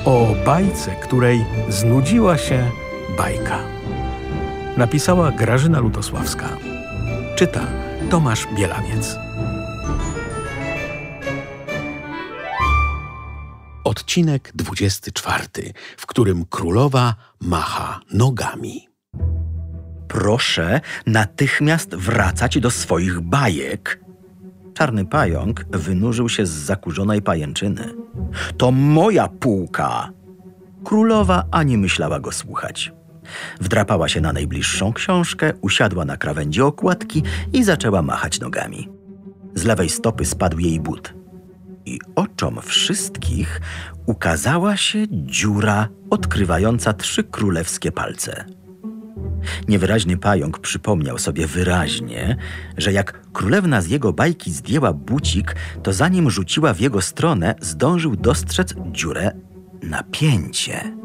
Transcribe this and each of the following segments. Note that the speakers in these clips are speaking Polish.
O bajce, której znudziła się bajka. Napisała Grażyna Lutosławska. Czyta Tomasz Bielawiec. Odcinek 24, w którym królowa macha nogami. Proszę natychmiast wracać do swoich bajek. Czarny pająk wynurzył się z zakurzonej pajęczyny. To moja półka! Królowa ani myślała go słuchać. Wdrapała się na najbliższą książkę, usiadła na krawędzi okładki i zaczęła machać nogami. Z lewej stopy spadł jej but. I oczom wszystkich ukazała się dziura odkrywająca 3 królewskie palce. Niewyraźny pająk przypomniał sobie wyraźnie, że jak królewna z jego bajki zdjęła bucik, to zanim rzuciła w jego stronę, zdążył dostrzec dziurę na pięcie.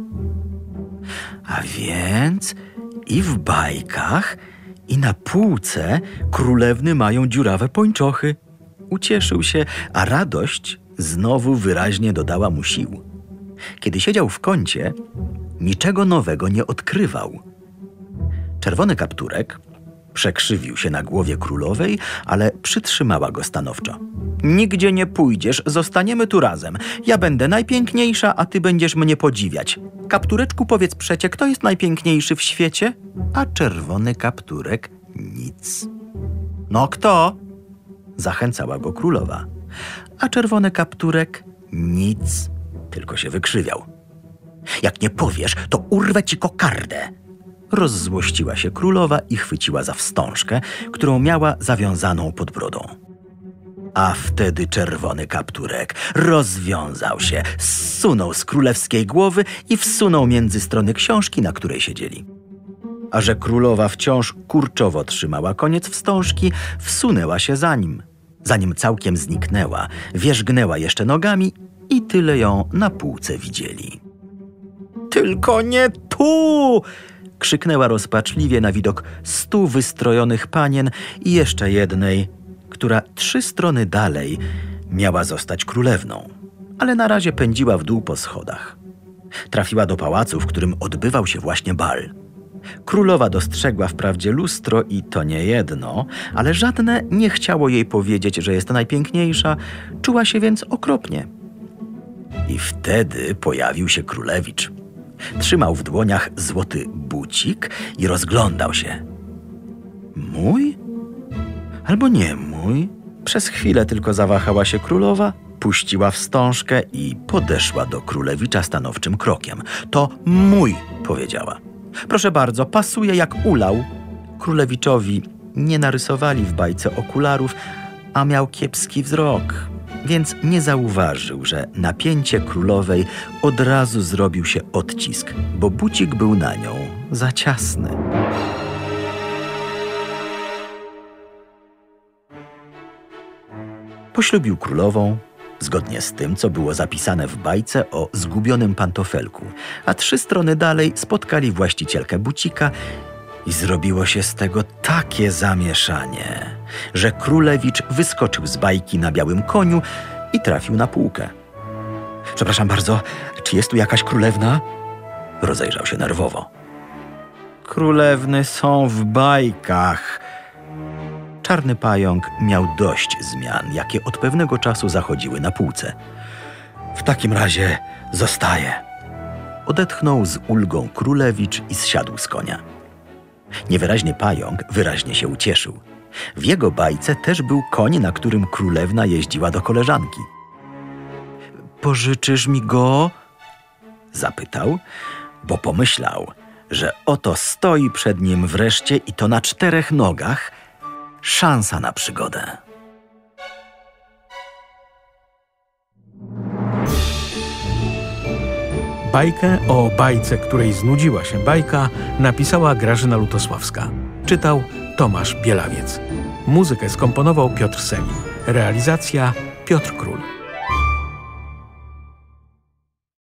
A więc i w bajkach, i na półce królewny mają dziurawe pończochy. Ucieszył się, a radość znowu wyraźnie dodała mu sił. Kiedy siedział w kącie, niczego nowego nie odkrywał. Czerwony kapturek przekrzywił się na głowie królowej, ale przytrzymała go stanowczo. Nigdzie nie pójdziesz, zostaniemy tu razem. Ja będę najpiękniejsza, a ty będziesz mnie podziwiać. Kaptureczku, powiedz przecie, kto jest najpiękniejszy w świecie? A czerwony kapturek nic. No kto? Zachęcała go królowa. A czerwony kapturek nic, tylko się wykrzywiał. Jak nie powiesz, to urwę ci kokardę. Rozzłościła się królowa i chwyciła za wstążkę, którą miała zawiązaną pod brodą. A wtedy czerwony kapturek rozwiązał się, zsunął z królewskiej głowy i wsunął między strony książki, na której siedzieli. A że królowa wciąż kurczowo trzymała koniec wstążki, wsunęła się za nim. Zanim całkiem zniknęła, wierzgnęła jeszcze nogami i tyle ją na półce widzieli. Tylko nie tu! Krzyknęła rozpaczliwie na widok 100 wystrojonych panien i jeszcze jednej, która 3 strony dalej miała zostać królewną, ale na razie pędziła w dół po schodach. Trafiła do pałacu, w którym odbywał się właśnie bal. Królowa dostrzegła wprawdzie lustro i to nie jedno, ale żadne nie chciało jej powiedzieć, że jest najpiękniejsza, czuła się więc okropnie. I wtedy pojawił się królewicz. Trzymał w dłoniach złoty bucik i rozglądał się. Mój? Albo nie mój? Przez chwilę tylko zawahała się królowa, puściła wstążkę i podeszła do królewicza stanowczym krokiem. To mój, powiedziała. Proszę bardzo, pasuje jak ulał. Królewiczowi nie narysowali w bajce okularów, a miał kiepski wzrok, więc nie zauważył, że na pięcie królowej od razu zrobił się odcisk, bo bucik był na nią za ciasny. Poślubił królową, zgodnie z tym, co było zapisane w bajce o zgubionym pantofelku, a 3 strony dalej spotkali właścicielkę bucika i zrobiło się z tego takie zamieszanie, że królewicz wyskoczył z bajki na białym koniu i trafił na półkę. Przepraszam bardzo, czy jest tu jakaś królewna? Rozejrzał się nerwowo. Królewny są w bajkach. Czarny pająk miał dość zmian, jakie od pewnego czasu zachodziły na półce. W takim razie zostaje. Odetchnął z ulgą królewicz i zsiadł z konia. Niewyraźny pająk wyraźnie się ucieszył. W jego bajce też był koń, na którym królewna jeździła do koleżanki. Pożyczysz mi go? Zapytał, bo pomyślał, że oto stoi przed nim wreszcie i to na 4 nogach szansa na przygodę. Bajkę o bajce, której znudziła się bajka, napisała Grażyna Lutosławska. Czytał Tomasz Bielawiec. Muzykę skomponował Piotr Selin. Realizacja Piotr Król.